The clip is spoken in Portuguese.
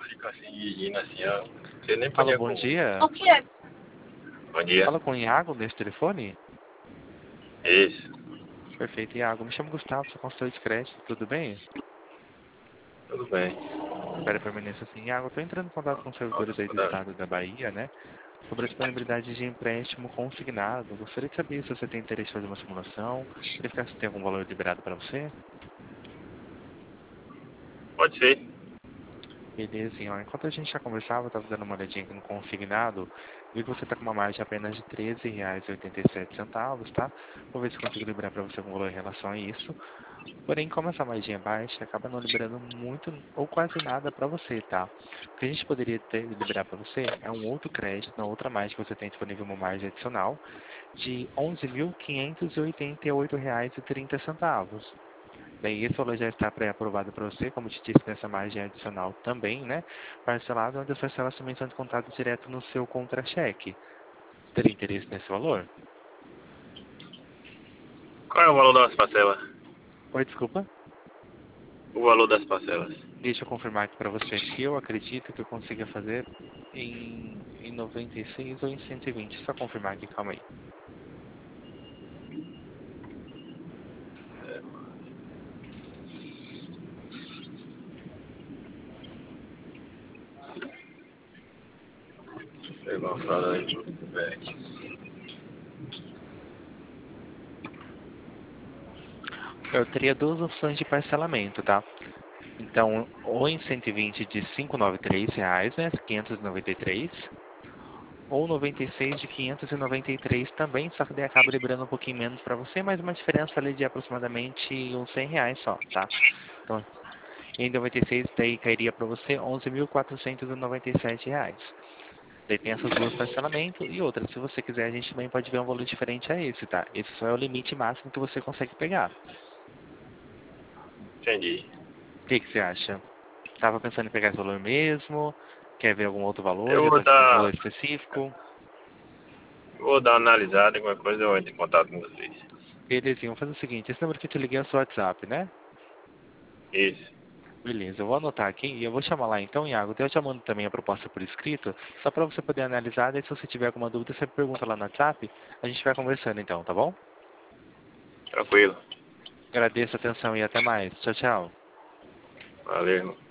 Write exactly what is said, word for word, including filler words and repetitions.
fica assim, dirigindo assim, ó. Você nem Alô, podia bom com... dia. O que é? Bom dia. Fala com o Iago nesse telefone? Isso. Perfeito, Iago. Me chamo Gustavo, sou consultor de crédito, tudo bem? Tudo bem. Espera permaneça assim. Iago, eu estou entrando em contato com os Nossa, servidores aí do cuidado. estado da Bahia, né? Sobre a disponibilidade de empréstimo consignado. Gostaria de saber se você tem interesse em fazer uma simulação, verificar se tem algum valor liberado para você. Pode ser. Belezinha, ó. Enquanto a gente já conversava, eu estava dando uma olhadinha aqui no consignado. Vi que você está com uma margem apenas de treze reais e oitenta e sete centavos, tá? Vou ver se consigo liberar para você algum valor em relação a isso. Porém, como essa margem é baixa, acaba não liberando muito ou quase nada para você, tá? O que a gente poderia ter, liberar para você é um outro crédito, na outra margem que você tem disponível uma margem adicional de onze mil quinhentos e oitenta e oito reais e trinta centavos. Bem, esse valor já está pré-aprovado para você, como te disse, nessa margem adicional também, né? Parcelado, onde as parcelas também são descontadas direto no seu contra-cheque. Teria interesse nesse valor? Qual é o valor das parcelas? Oi, desculpa. O valor das parcelas. Deixa eu confirmar aqui para você que eu acredito que eu consiga fazer em, em noventa e seis ou em cento e vinte. Só confirmar aqui, calma aí. Pegou uma fralda aí pro velho. Eu teria duas opções de parcelamento, tá? Então, ou em cento e vinte de quinhentos e noventa e três reais, né? quinhentos e noventa e três. Ou noventa e seis de quinhentos e noventa e três também, só que daí acaba liberando um pouquinho menos para você, mas uma diferença ali de aproximadamente uns cem reais só, tá? Então, em noventa e seis daí cairia para você onze mil quatrocentos e noventa e sete reais. Daí tem essas duas parcelamentos e outra, se você quiser a gente também pode ver um valor diferente a esse, tá? Esse só é o limite máximo que você consegue pegar. Entendi. O que, que você acha? Tava pensando em pegar esse valor mesmo? Quer ver algum outro valor? Eu Já vou tá com um valor dar... específico? Vou dar uma analisada, qualquer coisa eu entro em contato com vocês. Belezinha, vamos fazer o seguinte, esse número que eu te liguei é o seu WhatsApp, né? Isso. Beleza, eu vou anotar aqui e eu vou chamar lá então, Iago. Eu te mando também a proposta por escrito, só para você poder analisar. E se você tiver alguma dúvida, você pergunta lá no WhatsApp. A gente vai conversando então, tá bom? Tranquilo. Agradeço a atenção e até mais. Tchau, tchau. Valeu, irmão.